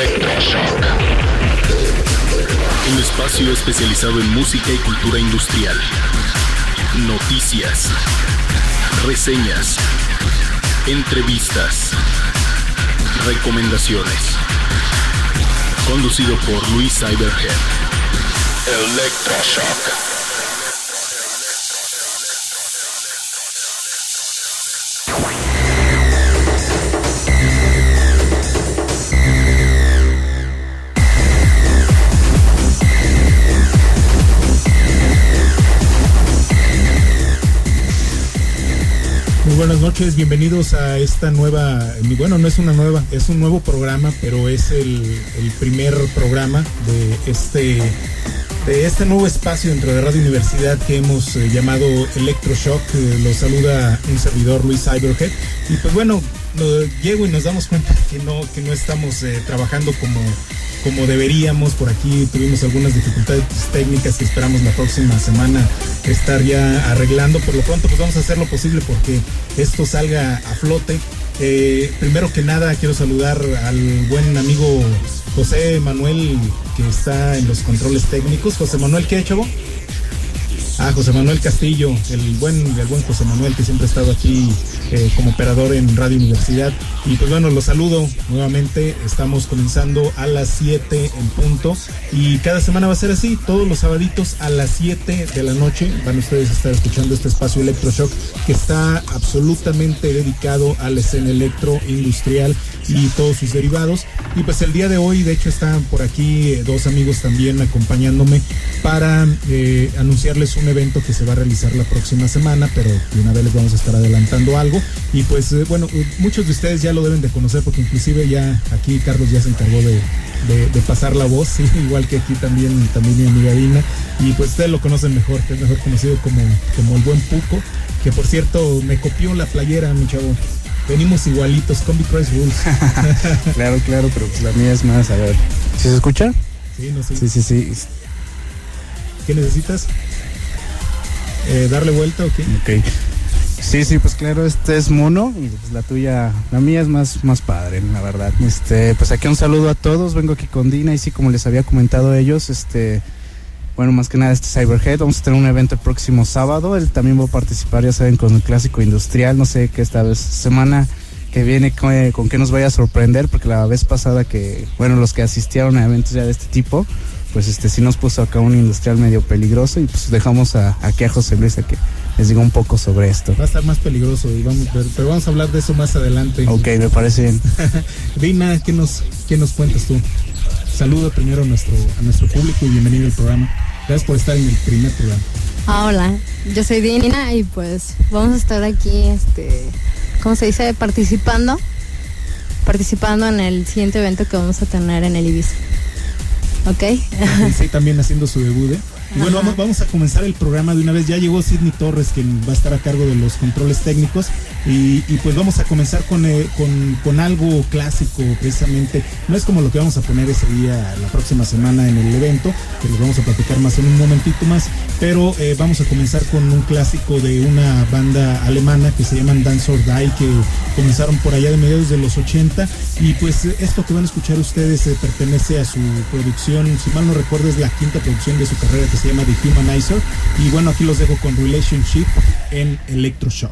Electroshock. Un espacio especializado en música y cultura industrial. Noticias, reseñas, entrevistas, recomendaciones. Conducido por Luis Cyberhead. Electroshock. Buenas noches, bienvenidos a esta nueva, bueno, no es una nueva, es un nuevo programa, pero es el primer programa de este nuevo espacio dentro de Radio Universidad que hemos llamado Electroshock. Los saluda un servidor, Luis Cyberhead, y pues bueno, llego y nos damos cuenta que no estamos trabajando como deberíamos. Por aquí tuvimos algunas dificultades técnicas que esperamos la próxima semana estar ya arreglando. Por lo pronto pues vamos a hacer lo posible porque esto salga a flote. Primero que nada quiero saludar al buen amigo José Manuel, que está en los controles técnicos. José Manuel, ¿qué, chavo? José Manuel Castillo, el buen José Manuel, que siempre ha estado aquí como operador en Radio Universidad. Y pues bueno, los saludo nuevamente. Estamos comenzando a las 7 en punto y cada semana va a ser así, todos los sabaditos a las 7 de la noche van ustedes a estar escuchando este espacio Electroshock, que está absolutamente dedicado a la escena electroindustrial y todos sus derivados. Y pues el día de hoy, de hecho, están por aquí dos amigos también acompañándome para anunciarles un evento que se va a realizar la próxima semana, pero de una vez les vamos a estar adelantando algo. Y pues bueno, muchos de ustedes ya lo deben de conocer, porque inclusive ya aquí Carlos ya se encargó de pasar la voz, ¿sí? Igual que aquí también mi amiga Dina, y pues ustedes lo conocen mejor, que es mejor conocido como el buen Puco, que por cierto me copió la playera, mi chavo. Venimos igualitos, Combi Price Rules. Claro, pero pues la mía es más, a ver, ¿sí se escucha? Sí, no sé. Sí. ¿Qué necesitas? ¿Darle vuelta o qué? Ok. Sí, pues claro, este es mono y pues la mía es más padre, la verdad. Pues aquí un saludo a todos, vengo aquí con Dina y sí, como les había comentado ellos, bueno, más que nada Cyberhead, vamos a tener un evento el próximo sábado, él también va a participar, ya saben, con el clásico industrial, no sé qué esta vez, semana que viene con qué nos vaya a sorprender, porque la vez pasada que, bueno, los que asistieron a eventos ya de este tipo, pues sí nos puso acá un industrial medio peligroso y pues dejamos aquí a José Luis a que les diga un poco sobre esto. Va a estar más peligroso y pero vamos a hablar de eso más adelante. Ok, me parece bien. Dina, ¿qué nos cuentas tú? Saludo primero a nuestro público y bienvenido al programa. Gracias por estar en el primer programa. Hola, yo soy Dina y pues vamos a estar aquí, ¿cómo se dice? Participando en el siguiente evento que vamos a tener en el Ibiza. ¿Ok? Sí, también haciendo su debut, ¿eh? Y bueno, vamos a comenzar el programa de una vez. Ya llegó Sidney Torres, quien va a estar a cargo de los controles técnicos, y pues vamos a comenzar con algo clásico, precisamente. No es como lo que vamos a poner ese día, la próxima semana en el evento, que les vamos a platicar más en un momentito más, pero vamos a comenzar con un clásico de una banda alemana que se llaman Dance or Die, que comenzaron por allá de mediados de los 80, y pues esto que van a escuchar ustedes pertenece a su producción, si mal no recuerdo es la quinta producción de su carrera, que se llama The Humanizer. Y bueno, aquí los dejo con Relationship en Electroshock.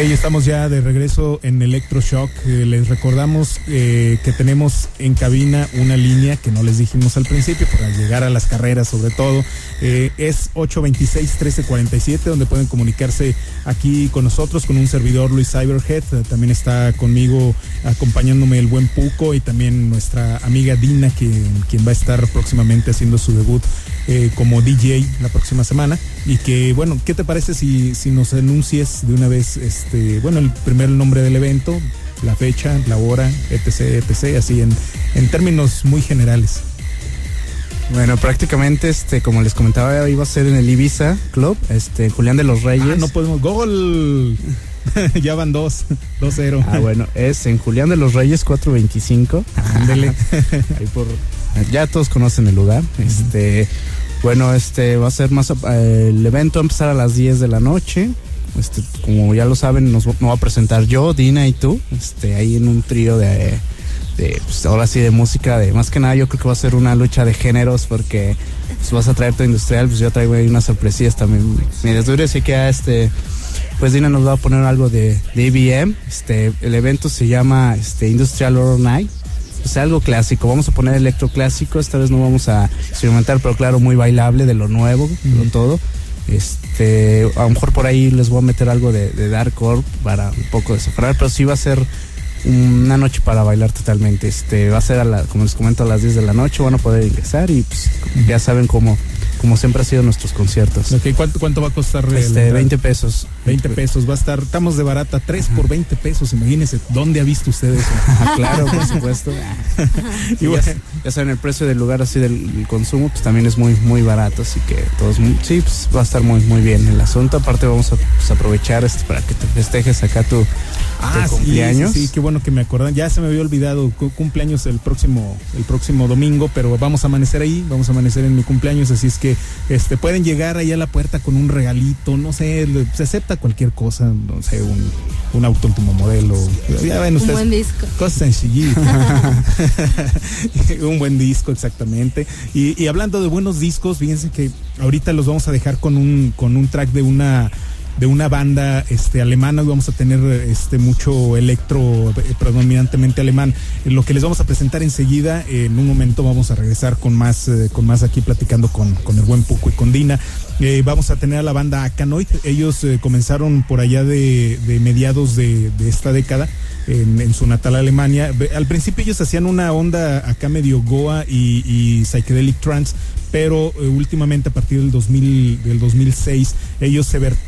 estamos ya de regreso en Electroshock. Les recordamos que tenemos en cabina una línea que no les dijimos al principio para llegar a las carreras, sobre todo. Es 826-1347, donde pueden comunicarse aquí con nosotros, con un servidor, Luis Cyberhead. También está conmigo acompañándome el buen Puco y también nuestra amiga Dina, quien va a estar próximamente haciendo su debut como DJ la próxima semana. Y que, bueno, ¿qué te parece si nos anuncies de una vez el primer nombre del evento, la fecha, la hora, etc, así en términos muy generales? Bueno, prácticamente, como les comentaba, iba a ser en el Ibiza Club, Julián de los Reyes. No podemos, ¡gol! Ya van 2-0. Bueno, es en Julián de los Reyes 425. Ándele. Ahí ya todos conocen el lugar. Bueno, va a ser el evento va a empezar a las 10 de la noche. Como ya lo saben, nos va a presentar yo, Dina y tú, ahí en un trío de pues ahora sí de música, más que nada yo creo que va a ser una lucha de géneros, porque pues vas a traer tu industrial, pues yo traigo ahí unas sorpresillas también. Mientras dure, así que pues Dina nos va a poner algo de EBM. El evento se llama Industrial Horror Night. O sea, algo clásico, vamos a poner electroclásico, esta vez no vamos a experimentar, pero claro, muy bailable, de lo nuevo, de todo. A lo mejor por ahí les voy a meter algo de darkcore para un poco desafrar, pero sí va a ser una noche para bailar totalmente. Va a ser como les comento, a las 10 de la noche, van a poder ingresar y pues ya saben como siempre ha sido nuestros conciertos. Okay, ¿cuánto va a costar? 20 pesos. 20 pesos, va a estar, estamos de barata, 3 por 20 pesos, imagínense, ¿dónde ha visto usted eso? Claro, por supuesto. Y bueno, ya saben, el precio del lugar así del consumo, pues también es muy, muy barato, así que todos, sí, pues va a estar muy, muy bien el asunto. Aparte vamos a aprovechar para que te festejes acá tu cumpleaños. Sí, qué bueno que me acordan, ya se me había olvidado, cumpleaños el próximo domingo, pero vamos a amanecer ahí, vamos a amanecer en mi cumpleaños, así es que pueden llegar ahí a la puerta con un regalito, no sé, se acepta cualquier cosa, no sé, un auto último modelo, ya ven ustedes, un buen disco, cosas sencillitas. Un buen disco, exactamente. Y hablando de buenos discos, fíjense que ahorita los vamos a dejar con un track de una banda alemana. Hoy vamos a tener mucho electro predominantemente alemán. Lo que les vamos a presentar enseguida, en un momento vamos a regresar con más aquí platicando con el buen Puco y con Dina. Vamos a tener a la banda Akanoid. Ellos comenzaron por allá de mediados de esta década en su natal Alemania. Al principio ellos hacían una onda acá medio goa y psychedelic trance, pero últimamente a partir del 2006 ellos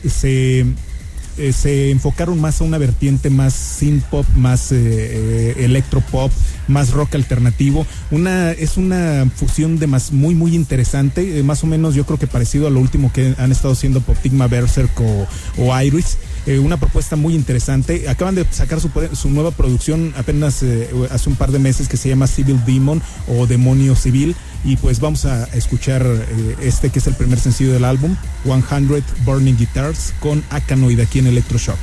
se enfocaron más a una vertiente más synth pop, más electropop, más rock alternativo. Es una fusión de muy muy interesante, más o menos yo creo que parecido a lo último que han estado haciendo Poptigma, Berserk o Iris. Una propuesta muy interesante. Acaban de sacar su nueva producción apenas hace un par de meses, que se llama Civil Demon o Demonio Civil, y pues vamos a escuchar que es el primer sencillo del álbum, 100 Burning Guitars, con Akanoid aquí en Electroshock.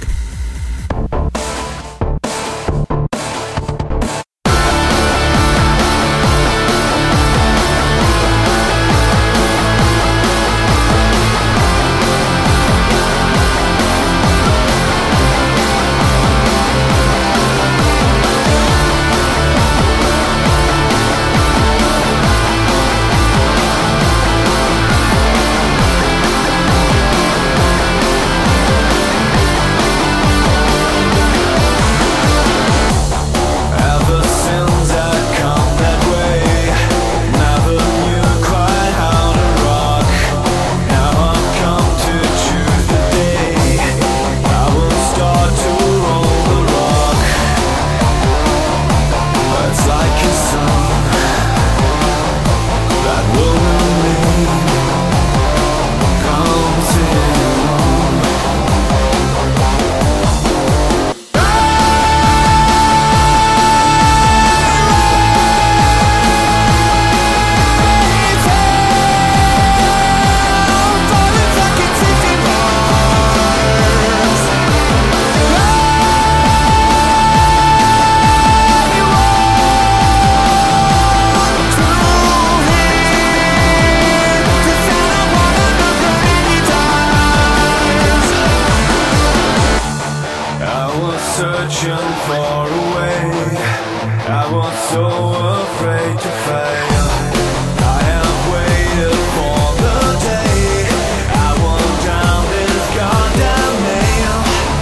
searching for a way. I was so afraid to fail. I have waited for the day I won't drown this goddamn nail.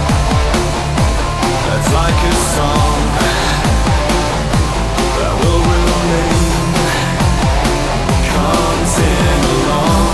That's like a song that will remain. Come sing along.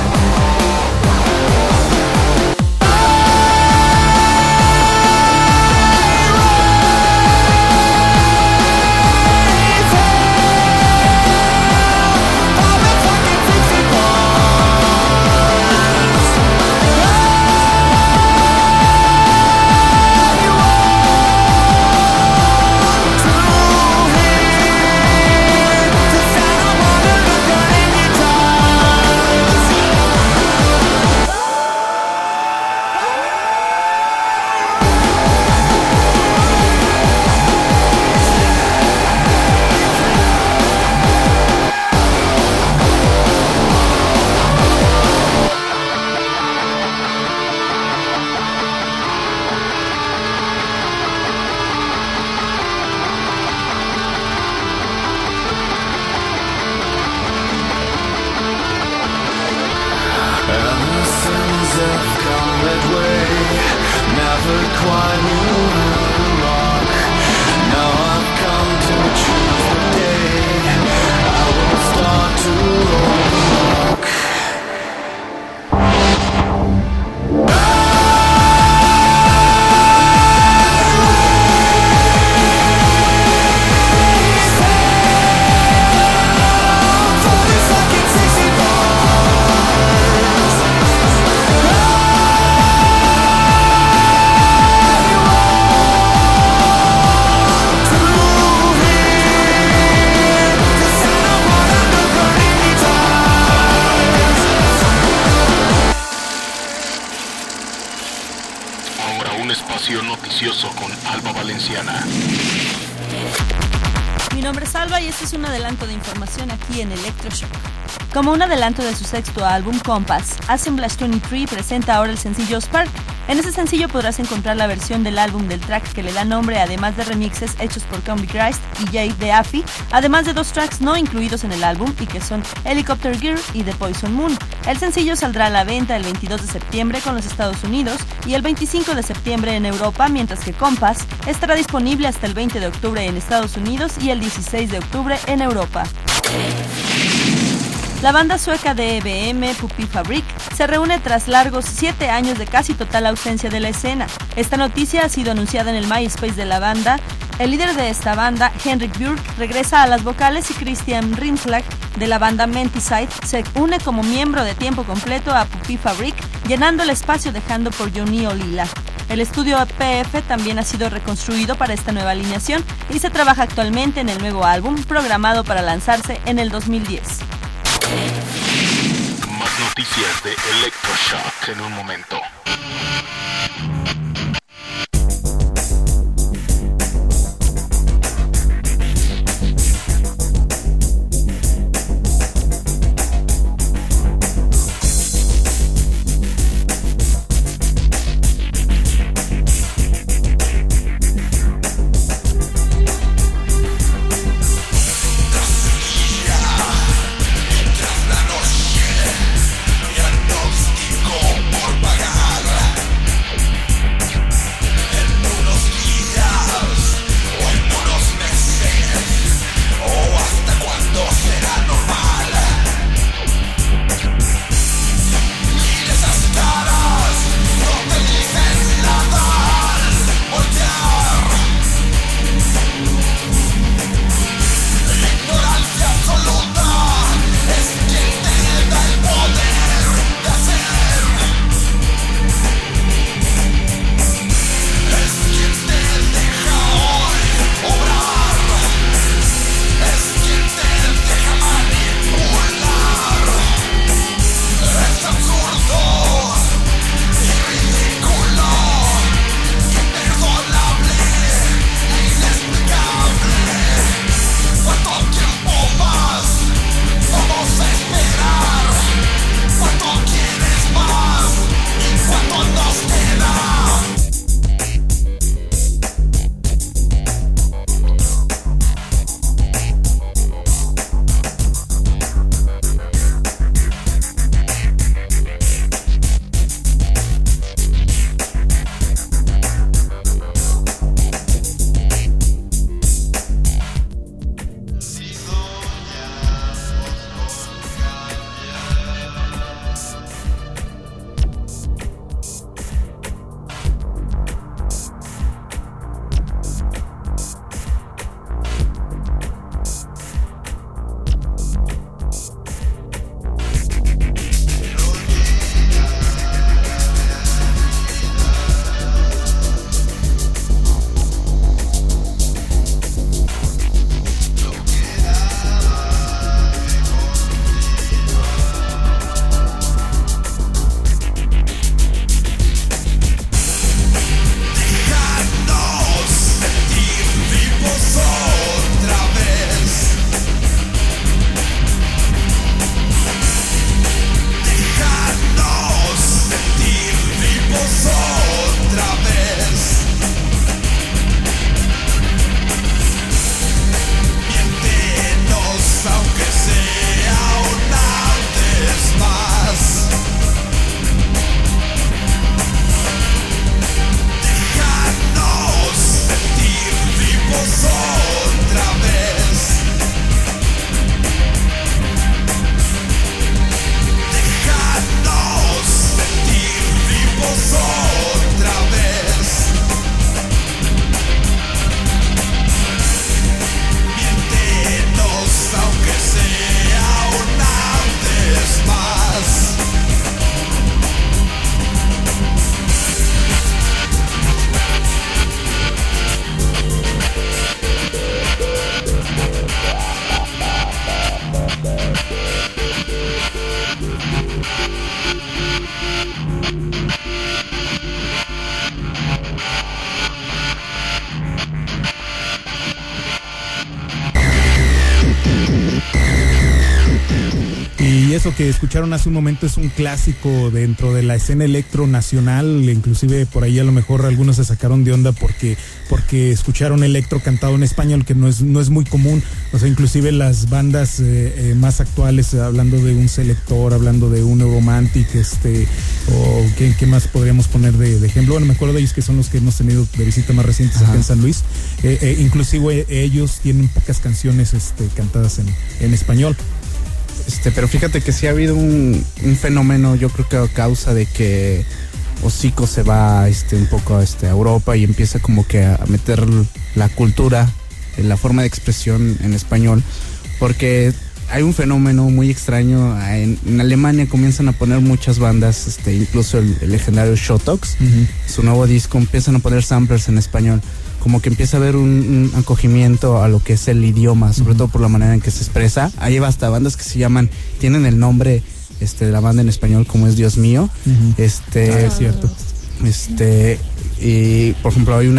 Con Alba Valenciana. Mi nombre es Alba y este es un adelanto de información aquí en Electroshock. Como un adelanto de su sexto álbum, Compass, Assemblage 23 presenta ahora el sencillo Spark. En ese sencillo podrás encontrar la versión del álbum del track que le da nombre, además de remixes hechos por Combi Christ y Jay de Affy, además de 2 tracks no incluidos en el álbum y que son Helicopter Gear y The Poison Moon. El sencillo saldrá a la venta el 22 de septiembre con los Estados Unidos y el 25 de septiembre en Europa, mientras que Compass estará disponible hasta el 20 de octubre en Estados Unidos y el 16 de octubre en Europa. La banda sueca de EBM, Puppy Fabric, se reúne tras largos 7 años de casi total ausencia de la escena. Esta noticia ha sido anunciada en el MySpace de la banda. El líder de esta banda, Henrik Björk, regresa a las vocales y Christian Rinslag, de la banda Menticide, se une como miembro de tiempo completo a Puppy Fabric, llenando el espacio dejando por Johnny Olila. El estudio PF también ha sido reconstruido para esta nueva alineación y se trabaja actualmente en el nuevo álbum, programado para lanzarse en el 2010. Más noticias de Electroshock en un momento. Diagnóstico por pagar. eso que escucharon hace un momento es un clásico dentro de la escena electro nacional, inclusive por ahí a lo mejor algunos se sacaron de onda porque escucharon electro cantado en español, que no es muy común. O sea, inclusive las bandas más actuales, hablando de un Selector, hablando de un Neuromantic, o ¿qué más podríamos poner de ejemplo? Bueno, me acuerdo de ellos, que son los que hemos tenido de visita más recientes acá en San Luis. Inclusive ellos tienen pocas canciones cantadas en español. Pero fíjate que sí ha habido un fenómeno, yo creo que a causa de que Hocico se va un poco a Europa y empieza como que a meter la cultura, la forma de expresión en español, porque hay un fenómeno muy extraño. En Alemania comienzan a poner muchas bandas, incluso el legendario Shotox, su nuevo disco, empiezan a poner samplers en español, como que empieza a haber un acogimiento a lo que es el idioma, sobre todo por la manera en que se expresa. Hay hasta bandas que se llaman, tienen el nombre de la banda en español, como es Dios mío. Es cierto. Y por ejemplo hay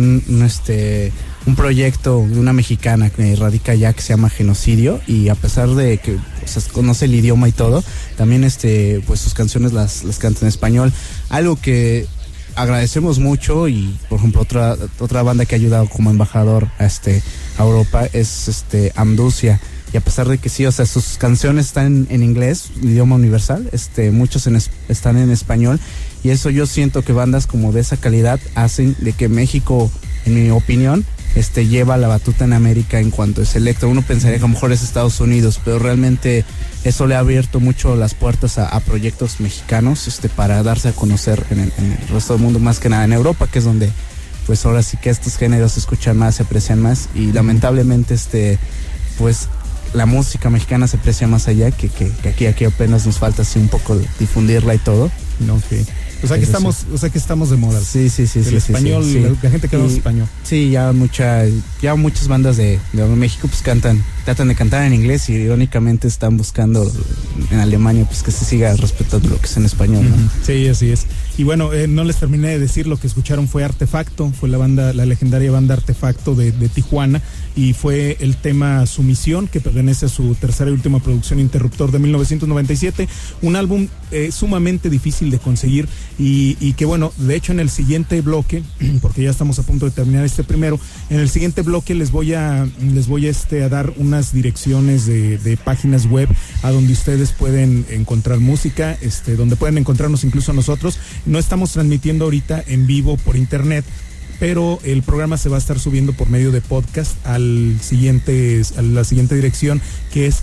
un proyecto de una mexicana que radica allá, que se llama Genocidio, y a pesar de que conoce el idioma y todo, también pues sus canciones las canta en español, algo que agradecemos mucho. Y por ejemplo otra banda que ha ayudado como embajador a Europa es Amducia, y a pesar de que sí, o sea, sus canciones están en inglés, idioma universal, muchos están en español, y eso yo siento que bandas como de esa calidad hacen de que México, en mi opinión, lleva la batuta en América en cuanto es electro. Uno pensaría que a lo mejor es Estados Unidos, pero realmente eso le ha abierto mucho las puertas a proyectos mexicanos, para darse a conocer en el resto del mundo, más que nada en Europa, que es donde pues ahora sí que estos géneros se escuchan más, se aprecian más, y lamentablemente pues la música mexicana se aprecia más allá, que aquí apenas nos falta así un poco difundirla y todo. Okay. O sea que estamos de moda. Sí. El español, sí. La gente que habla español. Sí, ya muchas bandas de México pues tratan de cantar en inglés, y irónicamente están buscando en Alemania pues que se siga respetando lo que es en español, ¿no? Sí, así es. Y bueno, no les terminé de decir, lo que escucharon fue Artefacto, fue la legendaria banda Artefacto de Tijuana, y fue el tema Sumisión, que pertenece a su tercera y última producción, Interruptor, de 1997, un álbum sumamente difícil de conseguir, y que bueno, de hecho en el siguiente bloque, porque ya estamos a punto de terminar este primero, en el siguiente bloque les voy a dar unas direcciones de páginas web a donde ustedes pueden encontrar música, donde pueden encontrarnos incluso nosotros. No estamos transmitiendo ahorita en vivo por internet, pero el programa se va a estar subiendo por medio de podcast a la siguiente dirección, que es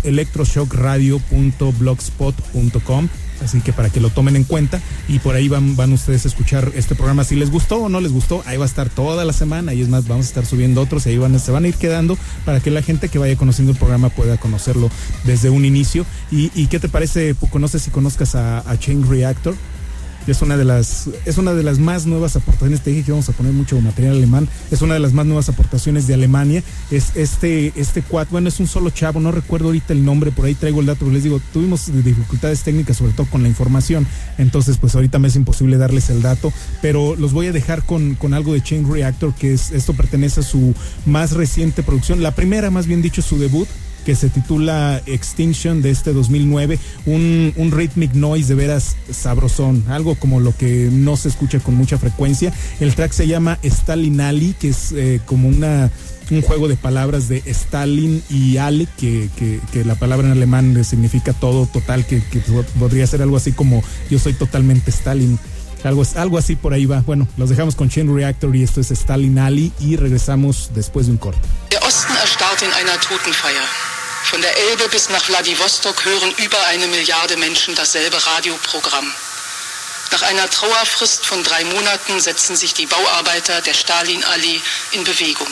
electroshockradio.blogspot.com. Así que para que lo tomen en cuenta, y por ahí van ustedes a escuchar este programa. Si les gustó o no les gustó, ahí va a estar toda la semana, y es más, vamos a estar subiendo otros, y ahí se van a ir quedando para que la gente que vaya conociendo el programa pueda conocerlo desde un inicio. ¿Y qué te parece? No sé si conozcas a Chain Reactor. Es una de las más nuevas aportaciones. Te dije que vamos a poner mucho material alemán. Es una de las más nuevas aportaciones de Alemania. Es este cuat, bueno, es un solo chavo, no recuerdo ahorita el nombre, por ahí traigo el dato, pero les digo, tuvimos dificultades técnicas, sobre todo con la información, entonces pues ahorita me es imposible darles el dato, pero los voy a dejar con algo de Chain Reactor, que esto pertenece a su más reciente producción, la primera, más bien dicho, su debut, que se titula Extinction, de 2009, un rhythmic noise de veras sabrosón, algo como lo que no se escucha con mucha frecuencia. El track se llama Stalin Ali, que es como un juego de palabras de Stalin y Ali, que la palabra en alemán significa todo, total, que podría ser algo así como yo soy totalmente Stalin. Algo así por ahí va. Bueno, los dejamos con Chain Reactor, y esto es Stalin Ali, y regresamos después de un corte. Der Osten erstarrt in einer Totenfeier. Von der Elbe bis nach Wladiwostok hören über 1 Milliarde Menschen dasselbe Radioprogramm. Nach einer Trauerfrist von 3 Monaten setzen sich die Bauarbeiter der Stalin-Allee in Bewegung.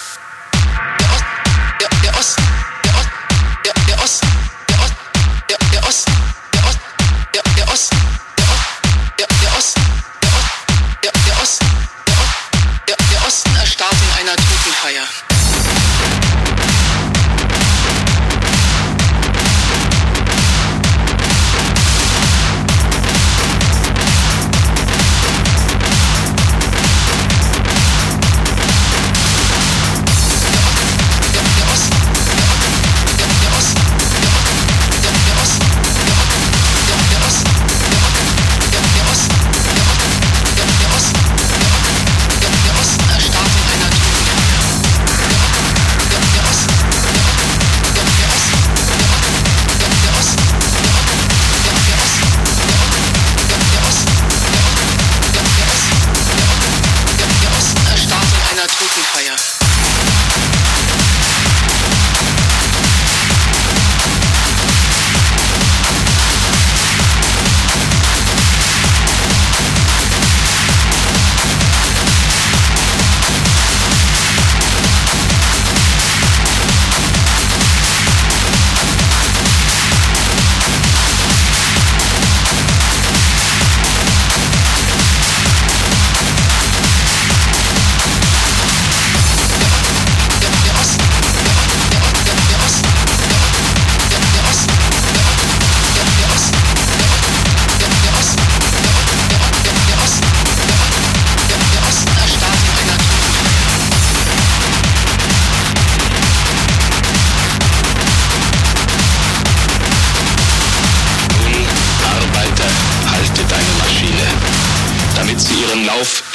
Der Osten erstarrt in einer Totenfeier.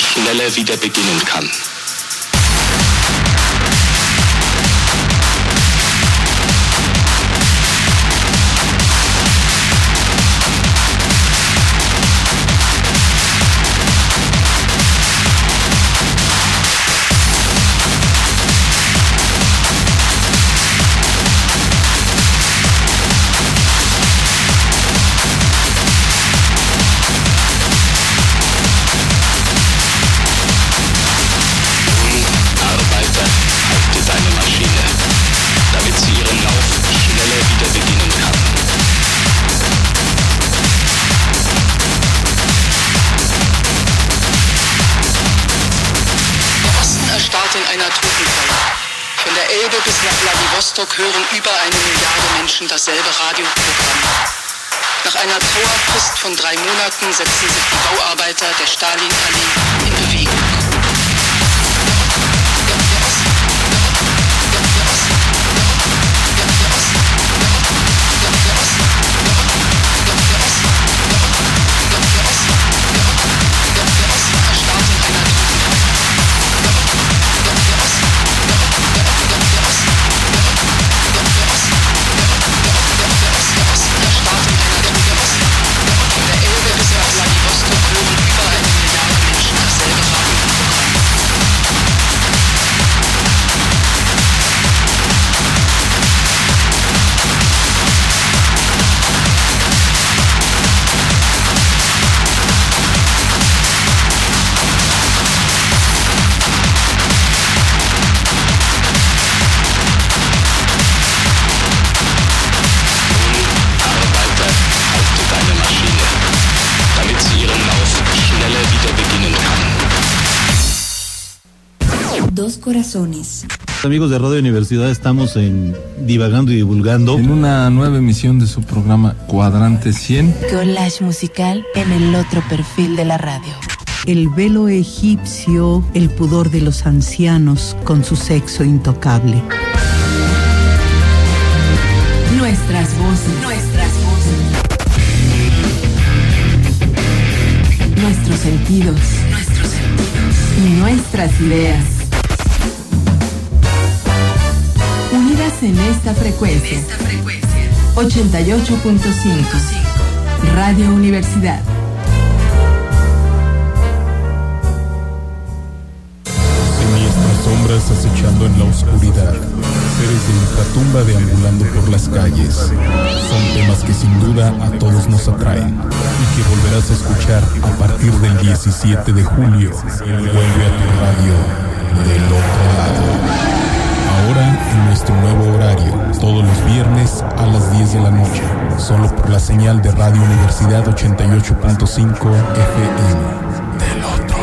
schneller wieder beginnen kann. bis nach Vladivostok hören über 1 Milliarde Menschen dasselbe Radioprogramm. Nach einer Trauerfrist von 3 Monaten setzen sich die Bauarbeiter der Stalinallee in Bewegung. Dos corazones. Amigos de Radio Universidad, estamos en Divagando y Divulgando en una nueva emisión de su programa Cuadrante 100. Collage musical en el otro perfil de la radio. El velo egipcio, el pudor de los ancianos con su sexo intocable. Nuestras voces. Nuestros sentidos. Y nuestras ideas. Unidas en esta frecuencia. 88.5. Radio Universidad. Siniestras sombras acechando en la oscuridad. Seres de ultratumba deambulando por las calles. Son temas que sin duda a todos nos atraen y que volverás a escuchar a partir del 17 de julio. Vuelve a tu radio del otro lado. Ahora en nuestro nuevo horario, todos los viernes a las 10 de la noche, solo por la señal de Radio Universidad 88.5 FM. Del otro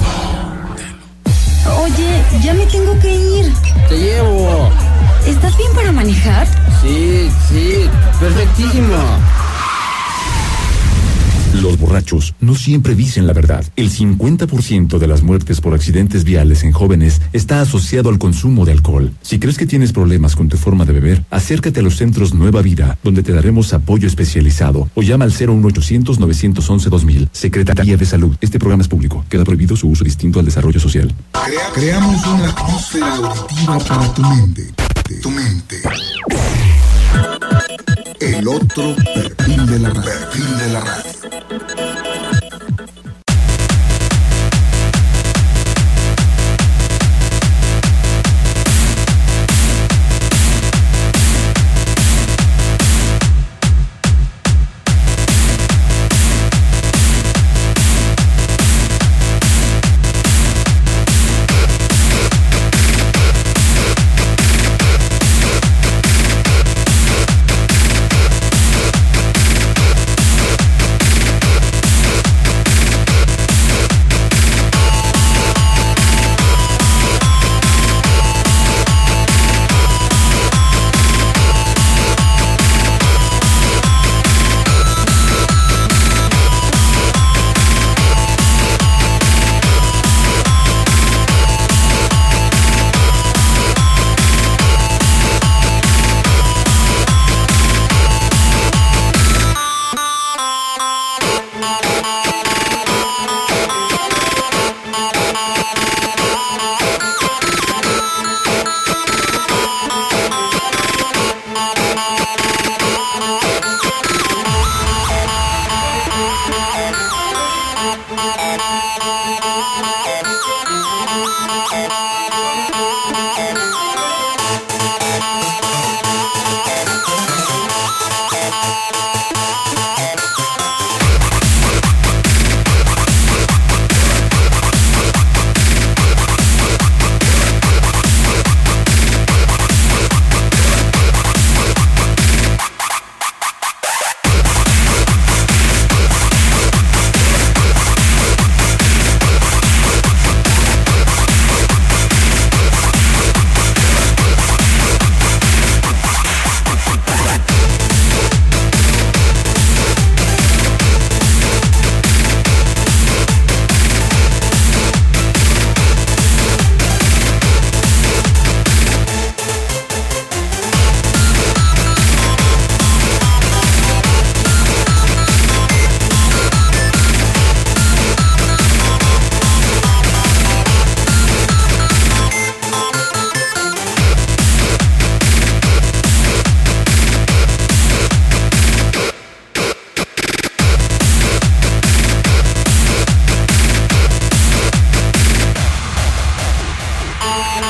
lado. Oye, ya me tengo que ir. Te llevo. ¿Estás bien para manejar? Sí, perfectísimo. Los borrachos no siempre dicen la verdad. El 50% de las muertes por accidentes viales en jóvenes está asociado al consumo de alcohol. Si crees que tienes problemas con tu forma de beber, acércate a los centros Nueva Vida, donde te daremos apoyo especializado, o llama al 01800-911-2000. Secretaría de Salud. Este programa es público. Queda prohibido su uso distinto al desarrollo social. Creamos una atmósfera auditiva para tu mente. El otro perfil de la radio.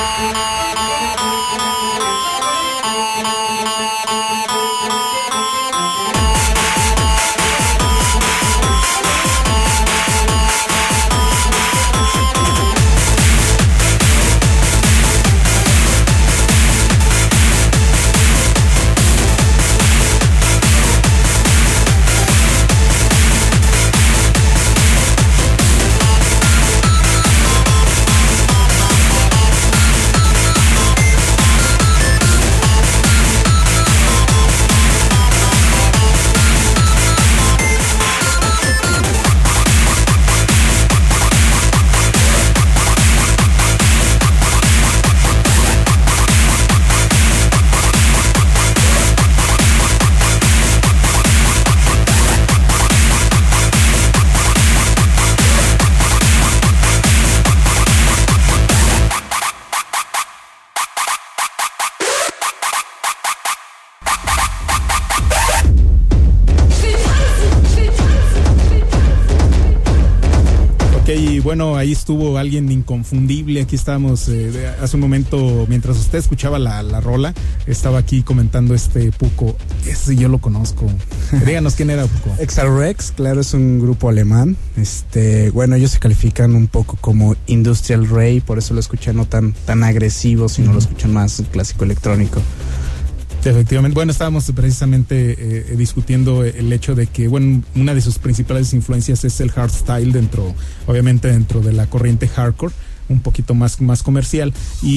Y bueno, ahí estuvo alguien inconfundible. Aquí estábamos hace un momento, mientras usted escuchaba la rola, estaba aquí comentando Puko. Ese yo lo conozco. Díganos quién era Puko. Exarex, claro, es un grupo alemán. Bueno, ellos se califican un poco como industrial rave, por eso lo escuchan no tan agresivo, sino lo escuchan más clásico electrónico. Efectivamente, bueno, estábamos precisamente discutiendo el hecho de que, bueno, una de sus principales influencias es el hardstyle obviamente dentro de la corriente hardcore, un poquito más comercial,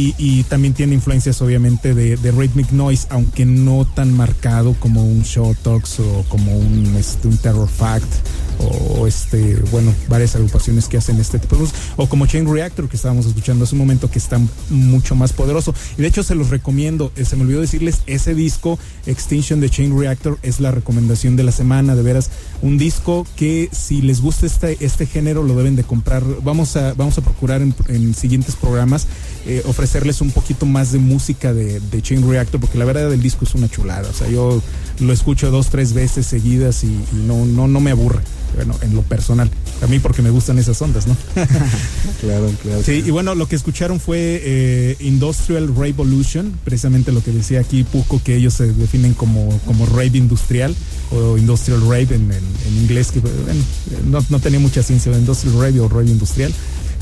y también tiene influencias obviamente de rhythmic noise, aunque no tan marcado como un Show Talks o como un Terror Fact o bueno, varias agrupaciones que hacen este tipo de música, o como Chain Reactor que estábamos escuchando hace un momento, que está mucho más poderoso, y de hecho se los recomiendo. Se me olvidó decirles, ese disco Extinction de Chain Reactor es la recomendación de la semana, de veras, un disco que si les gusta este género lo deben de comprar. Vamos a procurar en siguientes programas ofrecerles un poquito más de música de Chain Reactor, porque la verdad el disco es una chulada. O sea, yo lo escucho 2-3 veces seguidas y no me aburre. Bueno, en lo personal, a mí porque me gustan esas ondas, ¿no? Claro. Sí, y bueno, lo que escucharon fue Industrial Revolution, precisamente lo que decía aquí Puko, que ellos se definen como rave industrial o industrial rave en inglés, que bueno, no tenía mucha ciencia, industrial rave o rave industrial.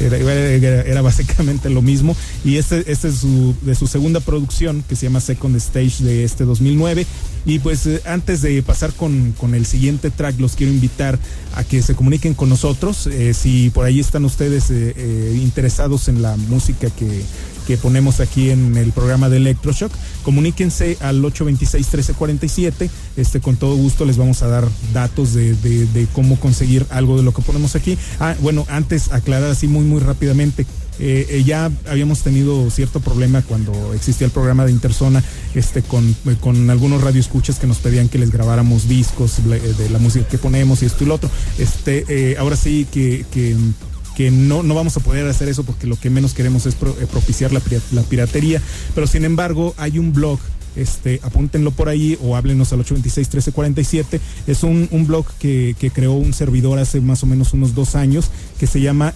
Era básicamente lo mismo, y este es de su segunda producción, que se llama Second Stage, de 2009. Y pues antes de pasar con el siguiente track, los quiero invitar a que se comuniquen con nosotros. Si por ahí están ustedes interesados en la música que ponemos aquí en el programa de Electroshock, comuníquense al 826-1347. Con todo gusto les vamos a dar datos de cómo conseguir algo de lo que ponemos aquí. Bueno, antes aclarar así muy rápidamente, ya habíamos tenido cierto problema cuando existía el programa de Interzona, con algunos radioescuchas que nos pedían que les grabáramos discos de la música que ponemos y esto y lo otro. Ahora sí que no vamos a poder hacer eso, porque lo que menos queremos es propiciar la piratería, pero sin embargo hay un blog, apúntenlo por ahí o háblenos al 826-1347. Es un blog que creó un servidor hace más o menos unos 2 años, que se llama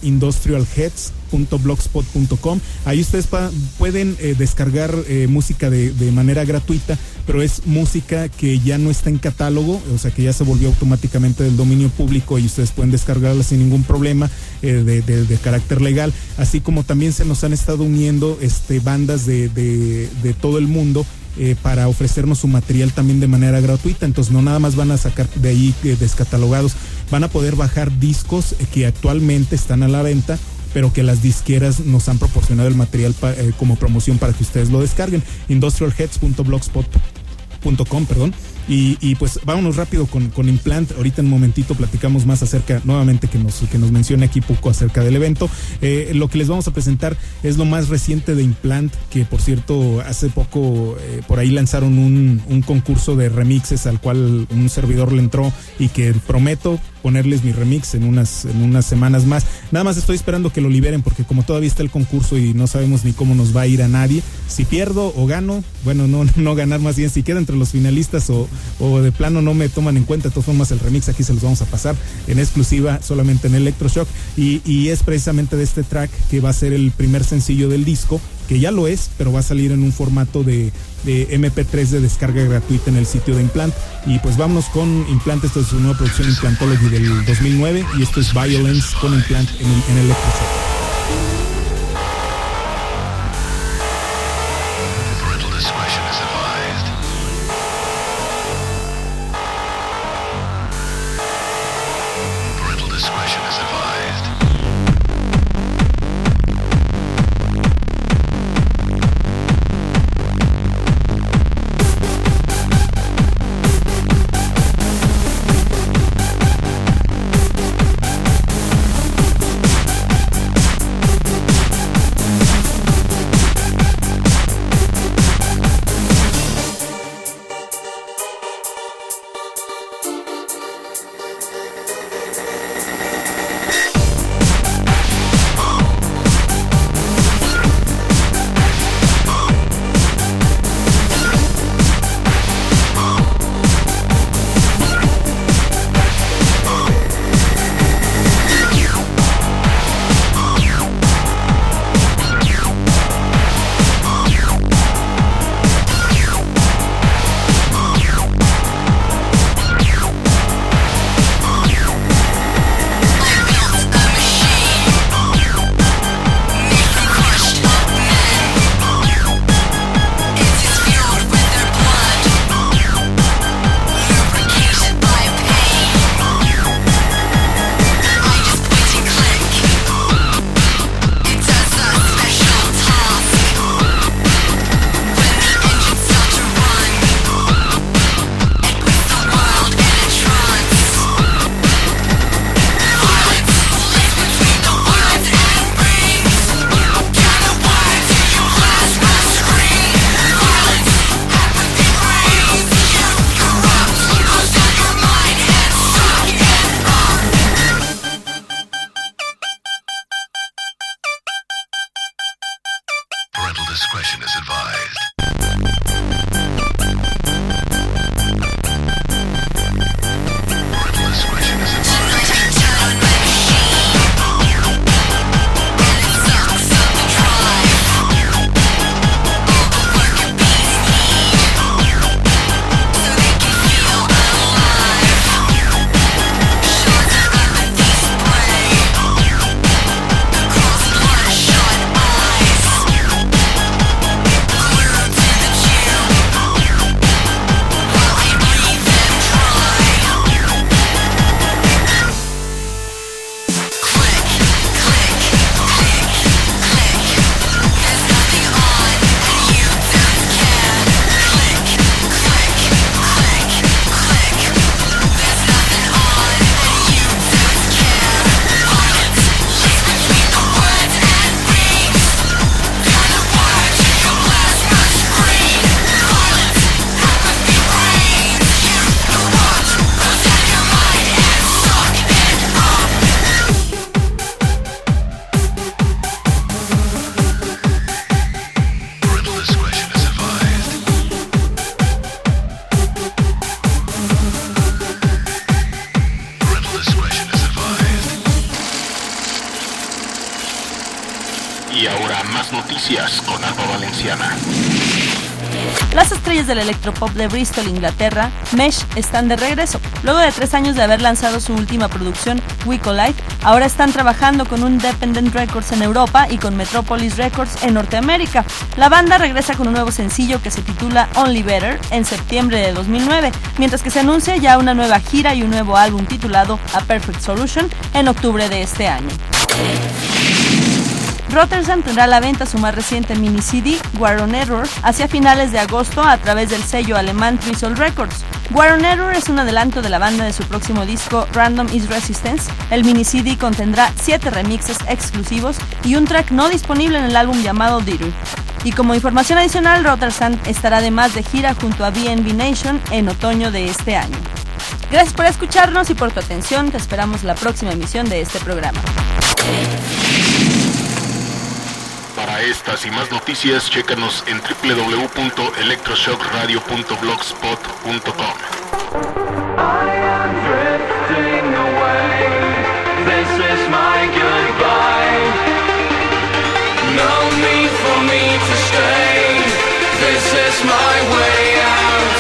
industrialheads.blogspot.com. Ahí ustedes pueden descargar música de manera gratuita, pero es música que ya no está en catálogo, o sea que ya se volvió automáticamente del dominio público, y ustedes pueden descargarla sin ningún problema de carácter legal, así como también se nos han estado uniendo bandas de todo el mundo para ofrecernos su material también de manera gratuita. Entonces no nada más van a sacar de ahí descatalogados, van a poder bajar discos que actualmente están a la venta, pero que las disqueras nos han proporcionado el material como promoción para que ustedes lo descarguen. industrialheads.blogspot.com, perdón. Y pues vámonos rápido con Implant. Ahorita en un momentito platicamos más acerca, nuevamente, que nos mencione aquí poco acerca del evento. Lo que les vamos a presentar es lo más reciente de Implant, que por cierto hace poco por ahí lanzaron un concurso de remixes al cual un servidor le entró, y que prometo ponerles mi remix en unas semanas más. Nada más estoy esperando que lo liberen, porque como todavía está el concurso y no sabemos ni cómo nos va a ir a nadie, si pierdo o gano, bueno, no ganar, más bien si queda entre los finalistas o de plano no me toman en cuenta, de todas formas el remix aquí se los vamos a pasar en exclusiva solamente en Electroshock, y es precisamente de este track que va a ser el primer sencillo del disco, que ya lo es, pero va a salir en un formato de MP3 de descarga gratuita en el sitio de Implant. Y pues vámonos con Implant. Esto es su nueva producción Implantology del 2009 y esto es Violence con Implant en Electroshock. Discretion is advised. Parental discretion is advised. Y ahora más noticias con Alba Valenciana. Las estrellas del electropop de Bristol, Inglaterra, Mesh, están de regreso. Luego de 3 años de haber lanzado su última producción, We Collide, ahora están trabajando con un Independent Records en Europa y con Metropolis Records en Norteamérica. La banda regresa con un nuevo sencillo que se titula Only Better en septiembre de 2009, mientras que se anuncia ya una nueva gira y un nuevo álbum titulado A Perfect Solution en octubre de este año. Rotterdam tendrá a la venta su más reciente mini CD, War on Error, hacia finales de agosto a través del sello alemán Twistle Records. War on Error es un adelanto de la banda de su próximo disco Random is Resistance. El mini CD contendrá 7 remixes exclusivos y un track no disponible en el álbum llamado Diru. Y como información adicional, Rotterdam estará además de gira junto a BNB Nation en otoño de este año. Gracias por escucharnos y por tu atención. Te esperamos la próxima emisión de este programa. Para estas y más noticias, chécanos en www.electroshockradio.blogspot.com. I am drifting away. This is my goodbye. No need for me to stay. This is my way out.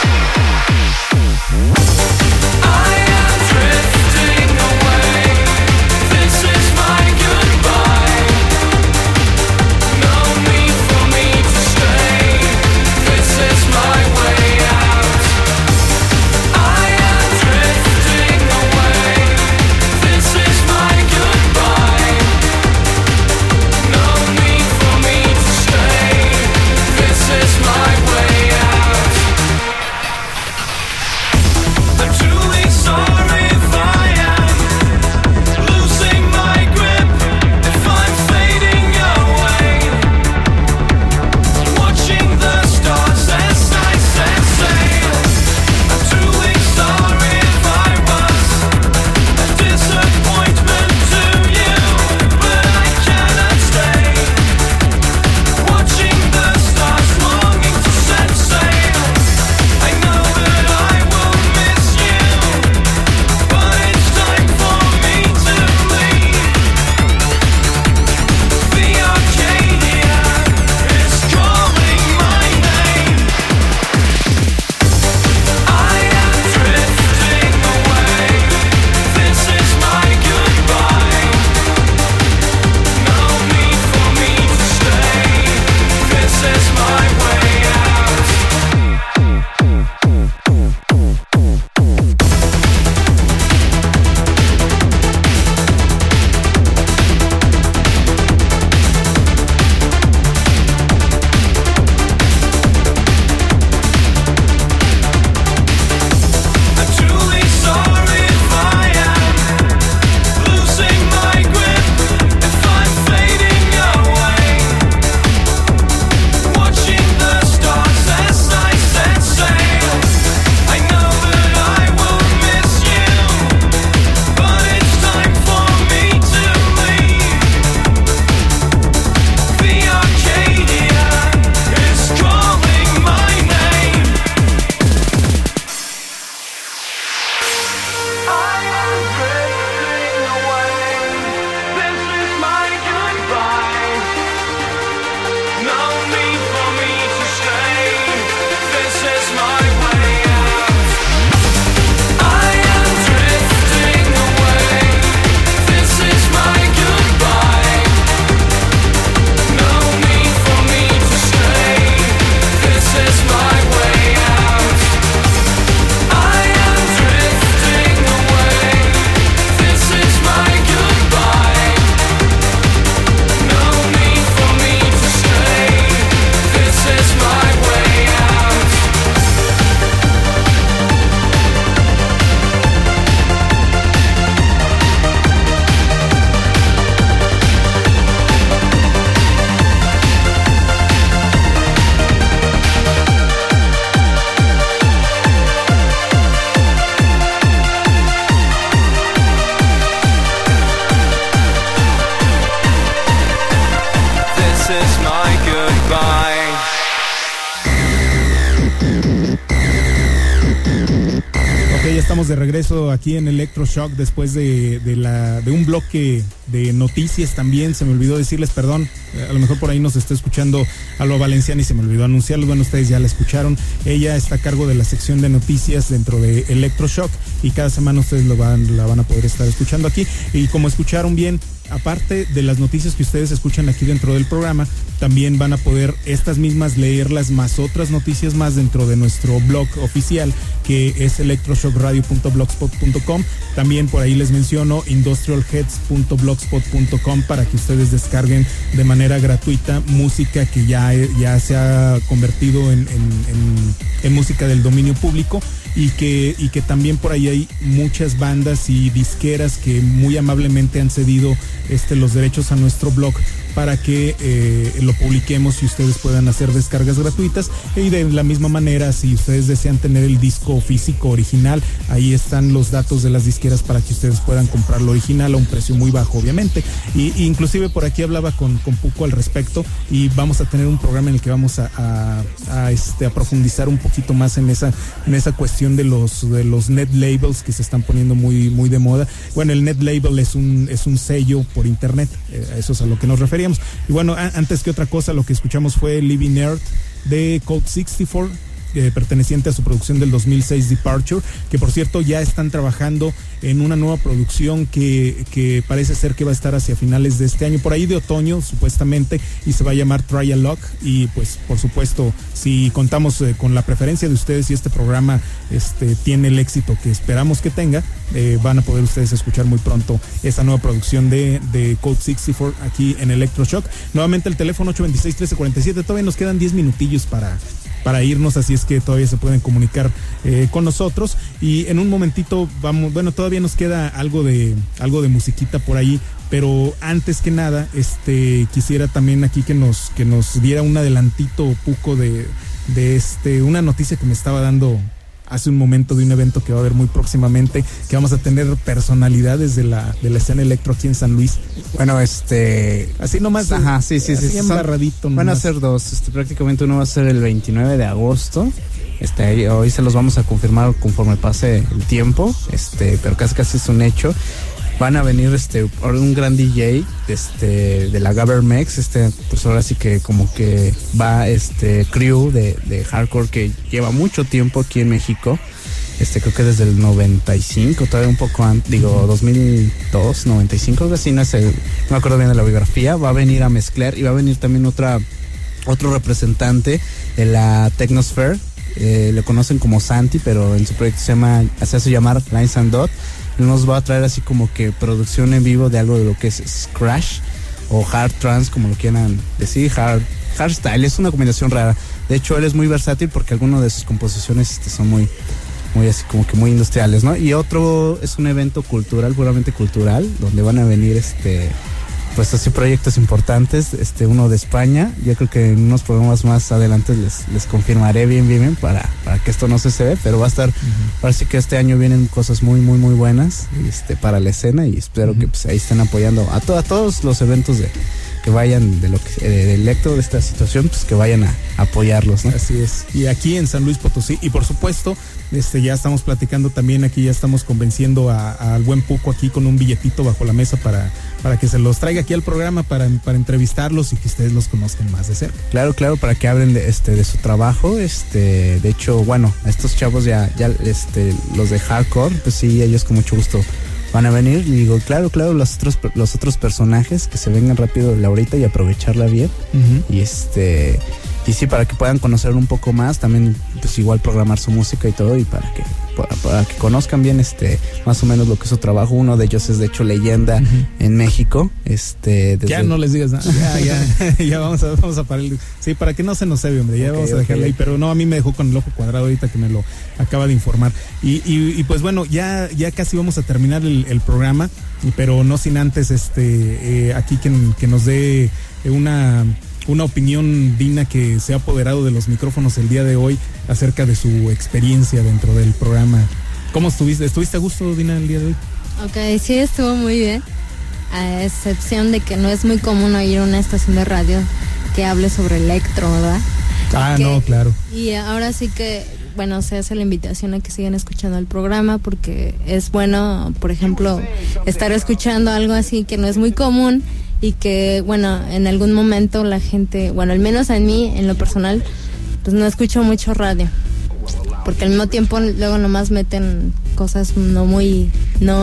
I am drifting away. This is my goodbye. No need for me to stay. This is my way out. I am drifting away. This is my goodbye. No need for me to stay. This is my way out. I'm truly sorry if I am losing my grip, if I'm fading away, watching the stars as I set sail. I'm truly sorry if I was a disappointment to you, but I cannot stay, watching the stars longing to set sail. I know that I will miss you, but it's time for me to leave. The Arcadia is calling my name. I am drifting away. This is my goodbye. No need for me to stay. This is my way out. I'm truly sorry if I am losing my grip, if I'm fading away, watching the stars as I set sail. I know that I will miss you, but it's time for me to leave. The Arcadia is calling my name. I am drifting away. This is my goodbye. No need for me to stay. This is my way out. I am drifting away. This is my goodbye. No need for me to stay. This is my way out. I am drifting away. This is my goodbye. No need for me to stay. This is my way out. This is my goodbye. Ok, ya estamos de regreso aquí en Electroshock después de un bloque de noticias también. Se me olvidó decirles, perdón, a lo mejor por ahí nos está escuchando Alba Valenciana y se me olvidó anunciarlo. Bueno, ustedes ya la escucharon. Ella está a cargo de la sección de noticias dentro de Electroshock y cada semana ustedes la van a poder estar escuchando aquí. Y como escucharon bien, aparte de las noticias que ustedes escuchan aquí dentro del programa, también van a poder estas mismas leerlas más otras noticias más dentro de nuestro blog oficial, que es electroshockradio.blogspot.com. También por ahí les menciono industrialheads.blogspot.com para que ustedes descarguen de manera gratuita música que ya se ha convertido en música del dominio público, y que también por ahí hay muchas bandas y disqueras que muy amablemente han cedido los derechos a nuestro blog para que lo publiquemos y ustedes puedan hacer descargas gratuitas. Y de la misma manera, si ustedes desean tener el disco físico original, ahí están los datos de las disqueras para que ustedes puedan comprarlo original a un precio muy bajo, obviamente. Y inclusive por aquí hablaba con Puco al respecto, y vamos a tener un programa en el que vamos a profundizar un poquito más en esa cuestión de los net labels que se están poniendo muy de moda. Bueno, el net label es un sello por internet, eso es a lo que nos referimos. veríamos. Y bueno, antes que otra cosa, lo que escuchamos fue Living Earth de Code 64, perteneciente a su producción del 2006 Departure, que por cierto ya están trabajando en una nueva producción que parece ser que va a estar hacia finales de este año, por ahí de otoño supuestamente, y se va a llamar Trial Lock. Y pues por supuesto, si contamos con la preferencia de ustedes y este programa tiene el éxito que esperamos que tenga, van a poder ustedes escuchar muy pronto esa nueva producción de Code 64 aquí en Electroshock. Nuevamente el teléfono 826-1347, todavía nos quedan 10 minutillos para irnos, así es que todavía se pueden comunicar con nosotros. Y en un momentito vamos, bueno, todavía nos queda algo de musiquita por ahí, pero antes que nada, quisiera también aquí que nos diera un adelantito, Puco, de una noticia que me estaba dando hace un momento de un evento que va a haber muy próximamente, que vamos a tener personalidades de la escena electro aquí en San Luis. Bueno, así nomás. Ajá, sí. Así embarradito nomás. Van a ser dos, prácticamente uno va a ser el 29 de agosto. Hoy se los vamos a confirmar conforme pase el tiempo, pero casi es un hecho. Van a venir un gran DJ de la Gabermex, pues ahora sí que como que va crew de hardcore que lleva mucho tiempo aquí en México. Creo que desde el 95, todavía un poco antes, 2002, 95, algo así, no me acuerdo bien de la biografía. Va a venir a mezclar y va a venir también otro representante de la Technosphere. Le conocen como Santi, pero en su proyecto se hace llamar Lines and Dot. Nos va a traer así como que producción en vivo de algo de lo que es Scratch o Hard Trance, como lo quieran decir, Hardstyle. Es una combinación rara. De hecho, él es muy versátil porque algunas de sus composiciones son muy así como que muy industriales, ¿no? Y otro es un evento cultural, puramente cultural, donde van a venir pues así proyectos importantes, uno de España. Yo creo que en unos programas más adelante les confirmaré bien para que esto no se ve, pero va a estar, ahora sí que este año vienen cosas muy buenas para la escena, y espero que pues ahí estén apoyando a todos los eventos que vayan de electro, de esta situación, pues que vayan a apoyarlos, ¿no? Así es. Y aquí en San Luis Potosí, y por supuesto, ya estamos platicando también aquí, ya estamos convenciendo al buen Puco aquí con un billetito bajo la mesa para que se los traiga aquí al programa para entrevistarlos y que ustedes los conozcan más de cerca. Claro, para que hablen de su trabajo. De hecho, bueno, estos chavos ya los de hardcore, pues sí, ellos con mucho gusto van a venir. Y digo, claro, los otros personajes que se vengan rápido ahorita y aprovecharla bien. Y sí, para que puedan conocer un poco más, también pues igual programar su música y todo, y para que conozcan bien más o menos lo que es su trabajo. Uno de ellos es de hecho leyenda en México. Ya no les digas nada, ya vamos a parar. Sí, para que no se nos cebe, hombre, ya vamos a dejarle ahí, pero no, a mí me dejó con el ojo cuadrado ahorita que me lo acaba de informar. Y pues bueno, ya casi vamos a terminar el programa, pero no sin antes aquí que nos dé una opinión digna, que se ha apoderado de los micrófonos el día de hoy acerca de su experiencia dentro del programa. ¿Cómo estuviste? ¿Estuviste a gusto, Dina, el día de hoy? Ok, sí, estuvo muy bien, a excepción de que no es muy común oír una estación de radio que hable sobre electro, ¿verdad? No, claro. Y ahora sí que, bueno, se hace la invitación a que sigan escuchando el programa, porque es bueno, por ejemplo, estar escuchando algo así que no es muy común, y que, bueno, en algún momento la gente, bueno, al menos en mí, en lo personal, pues no escucho mucho radio, porque al mismo tiempo luego nomás meten cosas no muy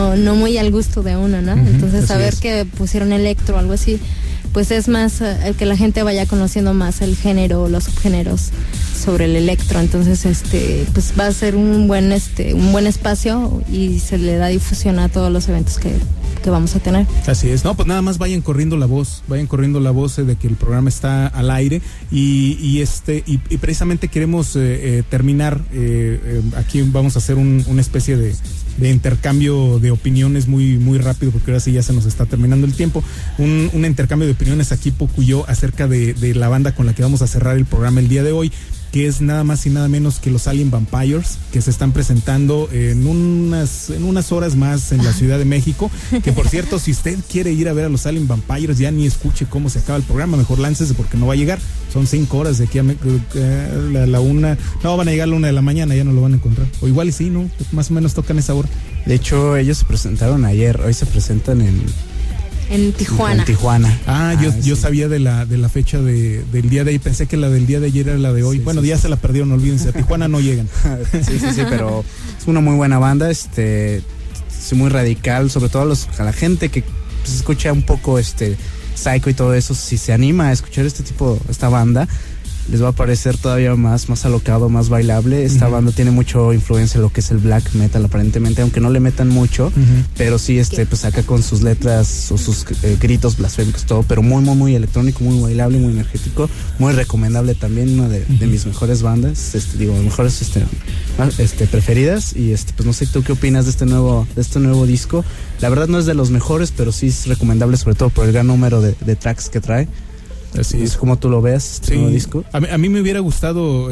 al gusto de uno, ¿no? Entonces saber que pusieron electro o algo así, pues es más el que la gente vaya conociendo más el género o los subgéneros sobre el electro. Entonces pues va a ser un buen espacio, y se le da difusión a todos los eventos que vamos a tener. Así es. No, pues nada más vayan corriendo la voz de que el programa está al aire, y precisamente queremos terminar aquí vamos a hacer una especie de intercambio de opiniones muy rápido, porque ahora sí ya se nos está terminando el tiempo. Un intercambio de opiniones aquí, Puco y yo, acerca de la banda con la que vamos a cerrar el programa el día de hoy, que es nada más y nada menos que los Alien Vampires, que se están presentando en unas horas más en la Ciudad de México. Que por cierto, si usted quiere ir a ver a los Alien Vampires, ya ni escuche cómo se acaba el programa, mejor láncese, porque no va a llegar. Son 5 horas de aquí a la 1. No, van a llegar a la 1 de la mañana, ya no lo van a encontrar. O igual y sí, ¿no? Más o menos tocan esa hora. De hecho, ellos se presentaron ayer, hoy se presentan en Tijuana. En Tijuana. Yo sabía de la fecha del día de ayer, pensé que la del día de ayer era la de hoy. Bueno, ya se la perdieron, olvídense, a Tijuana no llegan. Sí, pero es una muy buena banda, es muy radical, sobre todo a la gente que pues, escucha un poco psycho y todo eso, si se anima a escuchar esta banda, les va a parecer todavía más alocado, más bailable. Esta banda tiene mucho influencia en lo que es el black metal, aparentemente, aunque no le metan mucho, pero sí, pues acá con sus letras o sus gritos blasfémicos, todo, pero muy electrónico, muy bailable, muy energético, muy recomendable también, una de mis mejores bandas, mejores preferidas. Y pues no sé tú qué opinas de este nuevo disco. La verdad no es de los mejores, pero sí es recomendable, sobre todo por el gran número de tracks que trae. Así es como tú lo veas, nuevo disco. A mí me hubiera gustado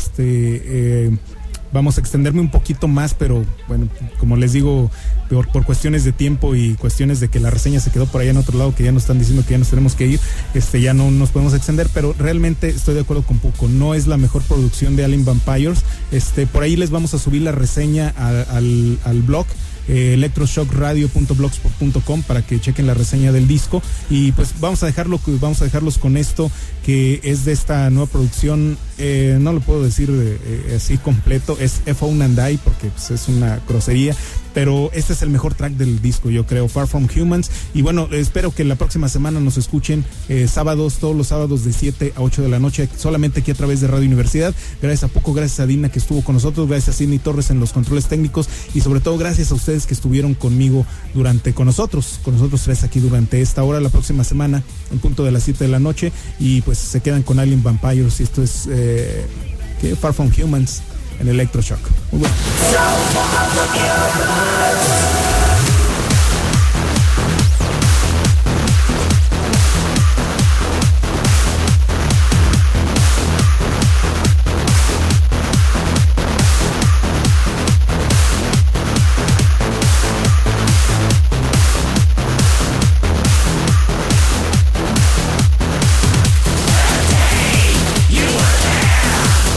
vamos a extenderme un poquito más, pero bueno, como les digo, por cuestiones de tiempo y cuestiones de que la reseña se quedó por allá en otro lado, que ya nos están diciendo que ya nos tenemos que ir, ya no nos podemos extender, pero realmente estoy de acuerdo con Poco, no es la mejor producción de Alien Vampires. Por ahí les vamos a subir la reseña al blog, electroshockradio.blogspot.com, para que chequen la reseña del disco. Y pues vamos a dejarlos con esto, que es de esta nueva producción. No lo puedo decir así completo, es F.O. and I, porque pues, es una grosería, pero este es el mejor track del disco, yo creo, Far From Humans. Y bueno, espero que la próxima semana nos escuchen todos los sábados de 7 a 8 de la noche, solamente aquí a través de Radio Universidad. Gracias a Poco, gracias a Dina que estuvo con nosotros, gracias a Sidney Torres en los controles técnicos, y sobre todo gracias a ustedes que estuvieron conmigo con nosotros tres aquí durante esta hora. La próxima semana en punto de las 7 de la noche, y pues se quedan con Alien Vampires, y esto es Far From Humans en Electroshock. Muy bueno.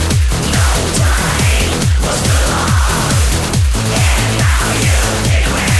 You were there, no time was too long, and now you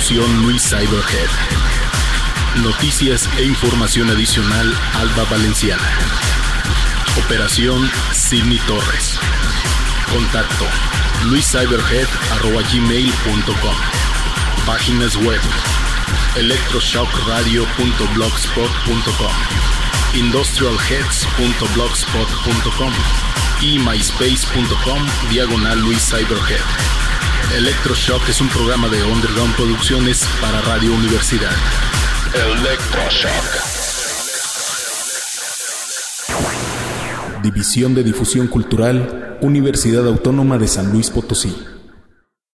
Distribución Luis Cyberhead. Noticias e información adicional Alba Valenciana. Operación Sidney Torres. Contacto luiscyberhead@gmail.com. Páginas web electroshockradio.blogspot.com, industrialheads.blogspot.com y myspace.com/Luis Cyberhead. Electroshock es un programa de Underground Producciones para Radio Universidad. Electroshock. División de Difusión Cultural, Universidad Autónoma de San Luis Potosí.